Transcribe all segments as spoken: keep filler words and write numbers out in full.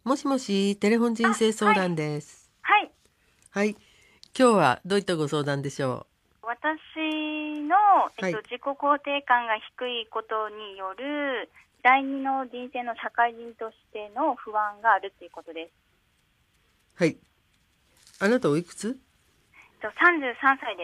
もしもし、テレフォン人生相談です。 はい。 はい。今日はどういったご相談でしょ私の、えっと、 はい自己肯定感が低いことによる第二の人生の社会人としての不安があるということです。 う？はい。あなたおいくつ？ えっと、さんじゅうさんさいです。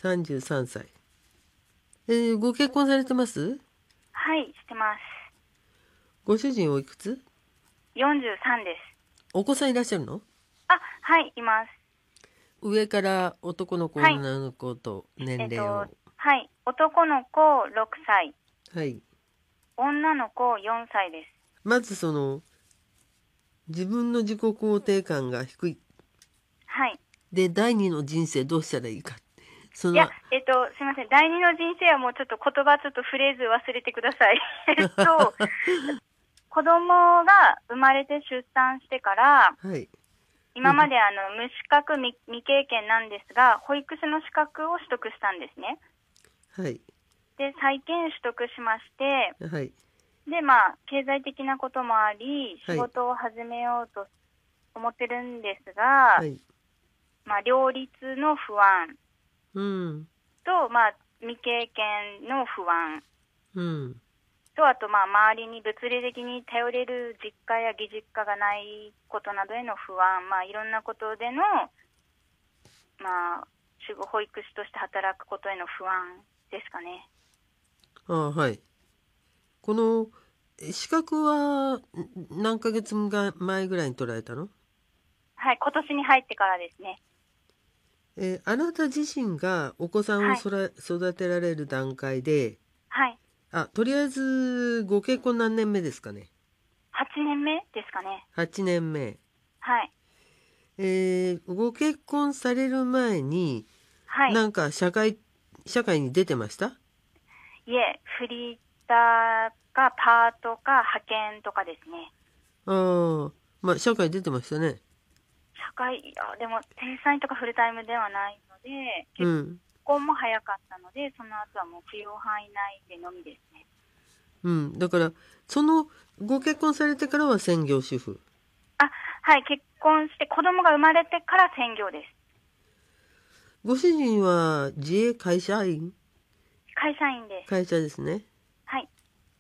さんじゅうさんさい。えーご結婚されてます？ はい、してます。 ご主人おいくつ？ よんじゅうさんです。 お子さんいらっしゃるの？ あ、はい、います。 上から男の子、 はい。 女の子と年えっと、 齢を。 はい。男の子ろくさい、 はい。 女の子よんさいです。 まずその、自分の自己肯定感が低い。 はい。 で、第二の人生どうしたらいいか。そいや、 の、 えっと、すみません。第二の人生はもうちょっと言葉、ちょっとフレーズ忘れてください。えっと、子供が生まれて出産してから、 はい。 今まであの無資格未、未経験なんですが、保育士の資格を取得したんですね。 はい。 で、再検取得しまして、 はい。 で、まあ、経済的なこともあり、仕はい。 事を始めようと思ってるんですが、 はい。 まあ、両立の不安うん。 と、まあ、未経験の不安うん。 と、あと、まあ、周りに物理的に頼れる実家や義実家がないことなどへの不安、まあ、いろんなことでの、まあ、守護保育士として働くことへの不安ですかね。 ああ、はい。この資格はん何ヶ月前ぐらいに取られたの？ はい、今年に入ってからですね。 えーあなた自身がお子さんをはい、 そら育てられる段階で、 はい。 あ、とりあえずご結婚何年目ですかね？ はちねんめですかね。 はちねんめ。 はい、 えーご結婚される前に、 はい。 なんか社会、社会に出てました？ いえ、フリーターかパートか派遣とかですね。 ああ、まあ社会出てましたね。 社会、いや、でも、正社員とかフルタイムではないので、結うん。 婚も早かったので、その後はもう扶養範囲内でのみですね。 うん。だから、そのご結婚されてからは専業主婦。 あ、はい、結婚して子供が生まれてから専業です。 ご主人は自営会社員？ 会社員です。 会社ですね。 はい。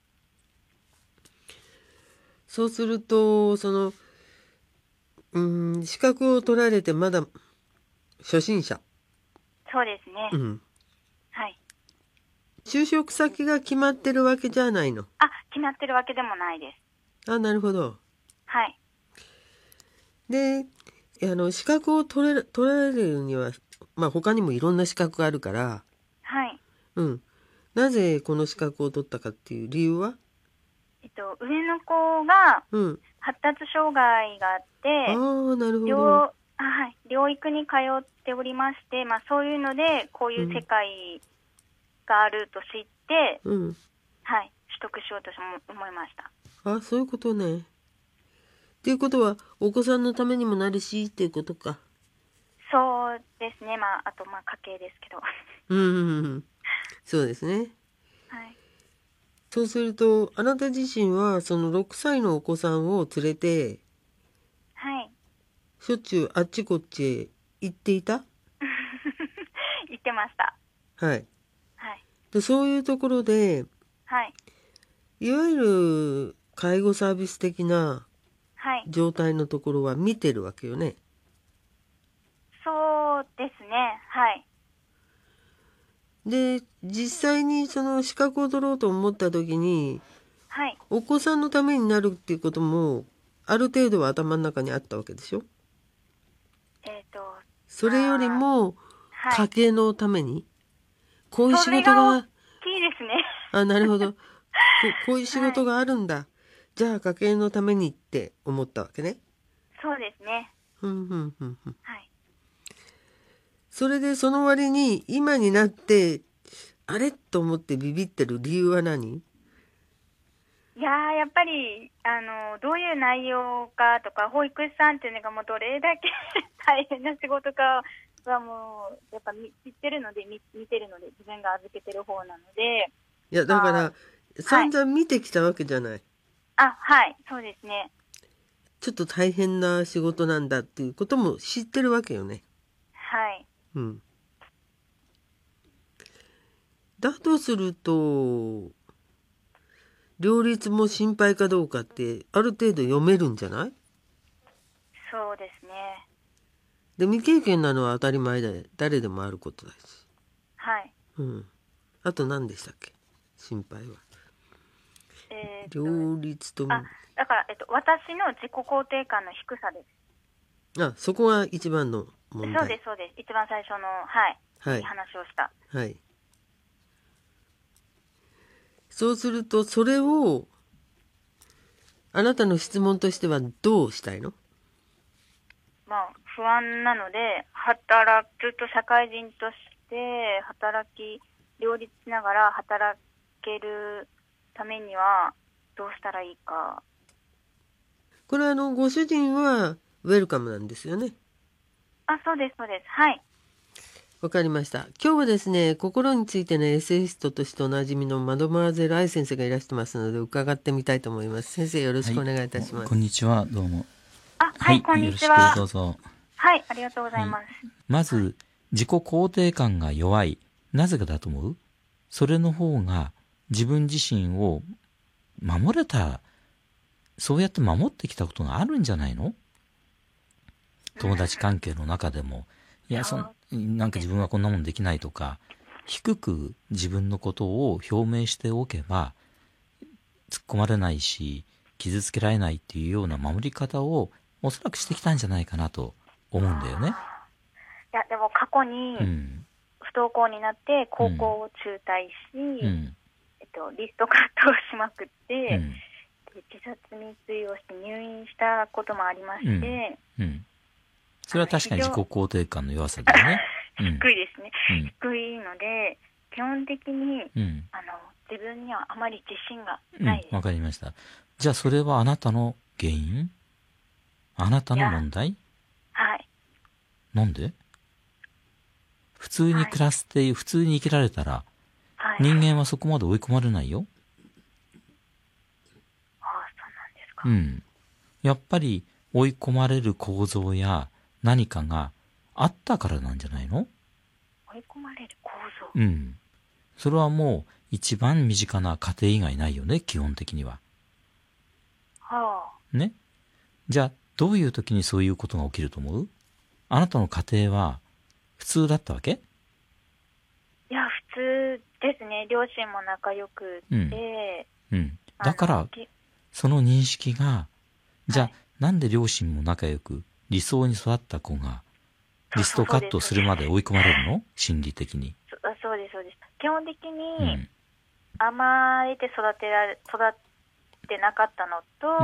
そうすると、その、うん、資格を取られてまだ初心者。 そうですね。 うん。 はい。 就職先が決まってるわけじゃないの？ あ、決まってるわけでもないです。 あ、なるほど。 はい。 で、あの、資格を取れ、取られるには、まあ他にもいろんな資格があるから、 はい。 うん。なぜこの資格を取ったかっていう理由は？ えっと、上の子がうん。 発達障害があっあて、 あ、なるほど。 療、あ、はい、療育に通っておりまして、まあそういうので、こういう世うん。 界があると知って、 うん。 はい、取得しようと思いました。 あ、そういうことね。っていうことは、お子さんのためにもなるし、っていうことか。 そうですね。まあ、あと、まあ、家計ですけど。 うんうんうん。そうですね。 はい。 そうすると、あなた自身は、そのろくさいのお子さんを連れて、 はい。 しょっちゅうあっちこっちへ行っていた？ 言ってました。 はい。 はい。 で、そういうところで、 はい。 いわゆる介護サービス的なはい。 状態のところは見てるわけよね。 そうですね。はい。 で、実際にその資格を取ろうと思った時に、 はい。 お子さんのためになるっていうことも、ある程度は頭の中にあったわけでしょ？ えっと、 それよりまあ、 も、 はい。 家計のために、こういう仕それが大事が、 きいですね。 あ、なるほど。こ、こういう仕はい。 事があるんだ。じゃあ家計のためにって思ったわけね。 そうですね。 ふんふんふんふん。 はい。 それでその割に今になって、あれと思ってビビってる理由は何？ いやー、やっぱり、あの、どういう内容かとか、保育士さんっていうのがもうどれだけ大変な仕事かはもう、やっぱみ知ってるので、見見てるので、自分が預けてる方なので、 いや、だかまあ、 ら、 はい。 散々見てきたわけじゃない。 あ、はい、そうですね。 ちょっと大変な仕事なんだっていうことも知ってるわけよね。 はい。 うん。だとすると両立も心配かどうかってある程度読めるんじゃない？ そうですね。 で未経験なのは当たり前で誰でもあることだし。 はい。 うん。あと何でしたっけ？心配は。 えー、っと両立とあ、だから、えっと、私の自己肯定感の低さです。 あ、そこが一番の問題。 そうですそうです。一番最初の、はい、 はい、 いい話をした。 はい。そうするとそれをあなたの質問としてはどうしたいの？ まあ、不安なので、働く、ずっと社会人として働き、両立しながら働けるためにはどうしたらいいか。 これはあのご主人はウェルカムなんですよね。 あ、そうですそうです。はい。 わかりました。今日はですね、心についてのエッセイストとしておなじみのマドモアゼル愛先生がいらしてますので伺ってみたいと思います。先生よろしくお願いいたします。 はい、こんにちは、どうも。 あ、はい、はい、こんにちは。 よろしくどうぞ。 はい、ありがとうございます。はい、 まず、自己肯定感が弱い。なぜかだと思う？それの方が自分自身を守れた、そうやって守ってきたことがあるんじゃないの？友達関係の中でも、いや、そん、なんか自分はこんなもんできないとか、低く自分のことを表明しておけば、突っ込まれないし、傷つけられないっていうような守り方をおそらくしてきたんじゃないかなと思うんだよね。 いや、でも過去に不登校になって高校を中退し、うん、えっと、リストカットをしまくって、うん、自殺未遂をして入院したこともありまして、うんうん、 それは確かに自己肯定感の弱さだよね。 低いですね、うん、低いので基本的に、うん、あの自分にはあまり自信がないです。 わ、うん、かりました。じゃあそれはあなたの原因？あなたの問題？ はい。 なんで？普通に暮らして、はい、普通に生きられたら、はい、人間はそこまで追い込まれないよ。 ああ、そうなんですか。 うん。やっぱり追い込まれる構造や何かがあったからなんじゃないの？ 追い込まれる構造。 うん。それはもう一番身近な家庭以外ないよね、基本的には。 はあ。ね。じゃあ、どういう時にそういうことが起きると思う？あなたの家庭は普通だったわけ？ いや、普通ですね。両親も仲良くて。 うん。うん、だから、その認識が、じゃあ、はい、なんで両親も仲良く理想に育った子がリストカットするまで追い込まれるの？心理的に。 そ、そうです、そうです。基本的に甘えて育てられ、育ってなかったのと、うん、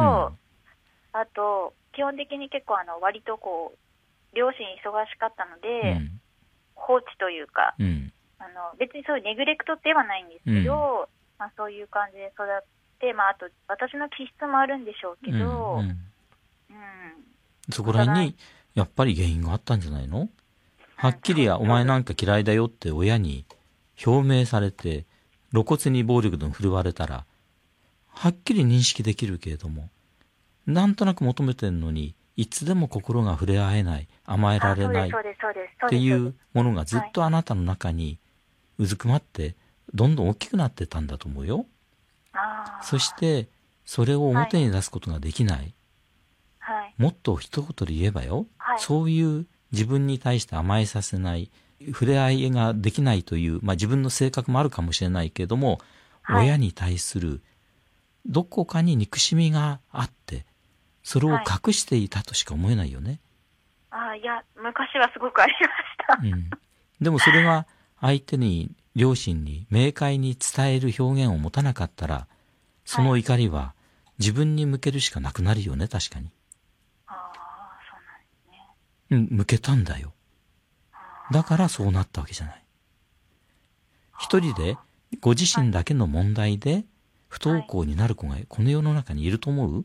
あと、基本的に結構あの、割とこう、両親忙しかったので、うん、放置というか、うん、あの、別にそういうネグレクトではないんですけど、うん、まあそういう感じで育って、まああと、私の気質もあるんでしょうけど、うんうんうん、 そこら辺にやっぱり原因があったんじゃないの？はっきりお前なんか嫌いだよって親に表明されて露骨に暴力でも振るわれたらはっきり認識できるけれども、なんとなく求めてんのにいつでも心が触れ合えない、甘えられないっていうものがずっとあなたの中にうずくまってどんどん大きくなってたんだと思うよ。そしてそれを表に出すことができない、はい、もっと一言で言えばよ、はい、そういう自分に対して甘えさせない、触れ合いができないという、まあ、自分の性格もあるかもしれないけれども、はい、親に対するどこかに憎しみがあってそれを隠していたとしか思えないよね。 はい、あ、いや昔はすごくありました、 うん、でもそれが相手に両親に明快に伝える表現を持たなかったらその怒りは自分に向けるしかなくなるよね。確かに。 ああ、そうなんですね。 うん、向けたんだよ。だからそうなったわけじゃない。一人でご自身だけの問題で不登校になる子がこの世の中にいると思う？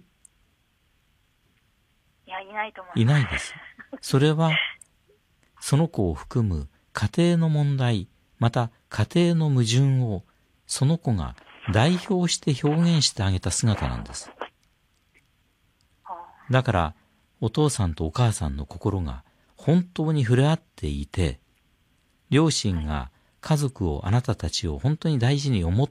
いや、いないと思います。 いないです。それはその子を含む家庭の問題、また家庭の矛盾をその子が代表して表現してあげた姿なんです。 だからお父さんとお母さんの心が本当に触れ合っていて、両親が家族を、あなたたちを本当に大事に思って、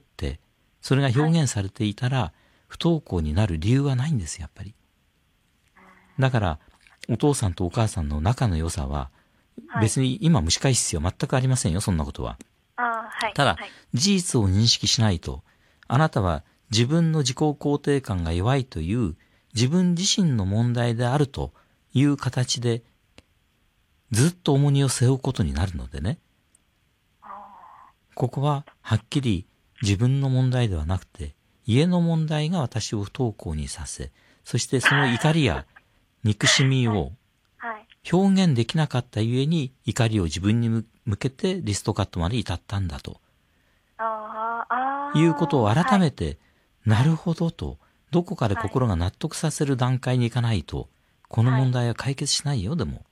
それが表現されていたら、不登校になる理由はないんです、やっぱり。だからお父さんとお母さんの仲の良さは、別に今蒸し返す必要全くありませんよ、そんなことは。 あ、はい、 ただ、 はい、 事実を認識しないと、あなたは自分の自己肯定感が弱いという自分自身の問題であるという形でずっと重荷を背負うことになるのでね。ここははっきり自分の問題ではなくて、家の問題が私を不登校にさせ、そしてその怒りや憎しみを表現できなかったゆえに、怒りを自分に向けてリストカットまで至ったんだということを改めて、なるほどと、どこかで心が納得させる段階に行かないと、この問題は解決しないよ。でも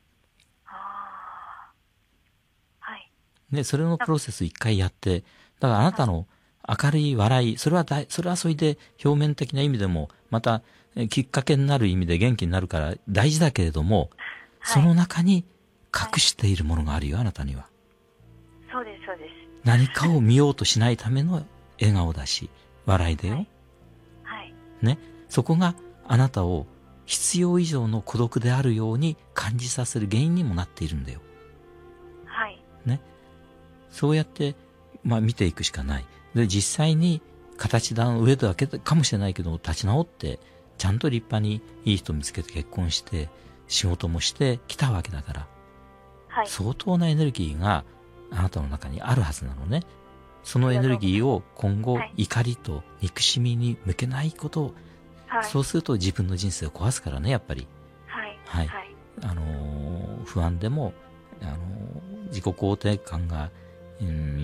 で、それのプロセス一回やって、だからあなたの明るい笑い、それはだい、それはそれで表面的な意味でも、またきっかけになる意味で元気になるから大事だけれども、その中に隠しているものがあるよ、あなたには。 そうです、そうです。 何かを見ようとしないための笑顔だし、笑いだよ。 はい。はい、 ね。そこがあなたを必要以上の孤独であるように感じさせる原因にもなっているんだよ。 はい。 ね。そうやって、まあ見ていくしかない。で、実際に形の上だけかもしれないけど、立ち直って、ちゃんと立派にいい人見つけて結婚して、仕事もしてきたわけだから、 はい、 相当なエネルギーがあなたの中にあるはずなのね。そのエネルギーを今後、はい、怒りと憎しみに向けないことを、はい、そうすると自分の人生を壊すからね、やっぱり。 はい。 はい。はい、あのー、不安でも、あのー、自己肯定感が、うん、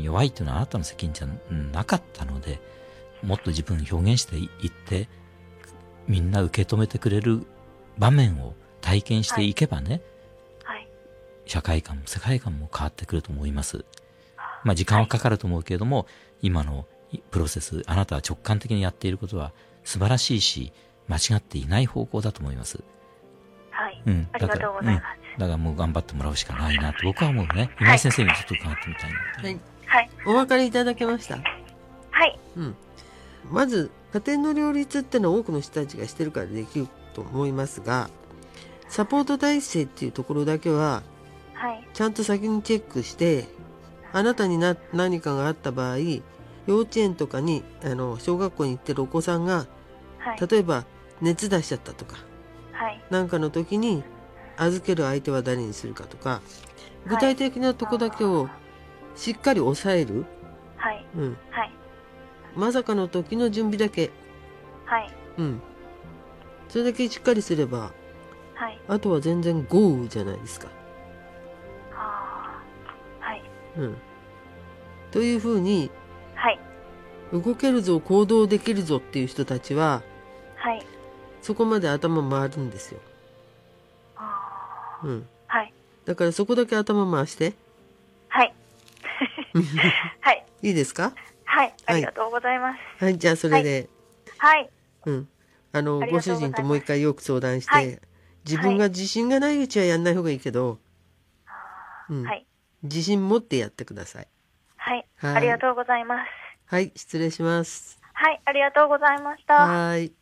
弱いというのはあなたの責任じゃなかったので、もっと自分を表現していって、みんな受け止めてくれる場面を体験していけばね、 はいはい、 社会観も世界観も変わってくると思います。まあ時間はかかると思うけれども、はい、今のプロセス、あなたは直感的にやっていることは素晴らしいし、間違っていない方向だと思います。 はい。 うん。 ありがとうございます。 うん、だからもう頑張ってもらうしかないなと僕は思うね。今井先生にちょっと伺ってみたいな。 はい。はい。お分かりいただけました？ はい。 うん。まず家庭の両立ってのは多くの人たちがしてるからできると思いますが、サポート体制っていうところだけはちゃんと先にチェックして、あなたにな何かがあった場合、幼稚園とかにあの小学校に行ってるお子さんが、はい、例えば熱出しちゃったとか、はい、なんかの時に預ける相手は誰にするかとか、具体的なとこだけをしっかり抑える、はい、うん、はい、まさかの時の準備だけ、はい、うん、それだけしっかりすれば、はい、あとは全然豪雨じゃないですか。はあ、はい、うん、というふうに、はい、動けるぞ、行動できるぞっていう人たちは、はい、そこまで頭回るんですよ。あ、うん、はい、だからそこだけ頭回して。はいはい、いいですか？ はい、ありがとうございます。 はい、はい、じゃあそれで、 はい、 うん、あのご主人ともう一回よく相談して、はい、自分が自信がないうちはやんない方がいいけど、はい、うん、はい、自信持ってやってください。 はい、はい、ありがとうございます。 はい、失礼します。 はい、ありがとうございました。 はい。